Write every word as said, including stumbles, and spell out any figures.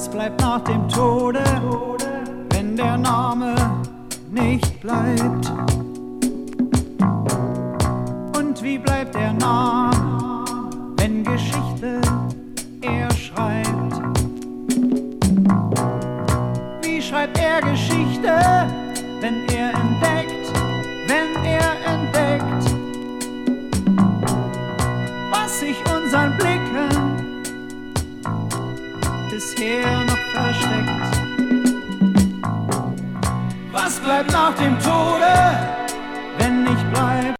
Was bleibt nach dem Tode, wenn der Name nicht bleibt? Und wie bleibt der Name, wenn Geschichte er schreibt? Wie schreibt er Geschichte, wenn er entdeckt, wenn er entdeckt, was sich unseren Blicken bisher noch versteckt? Was bleibt nach dem Tode?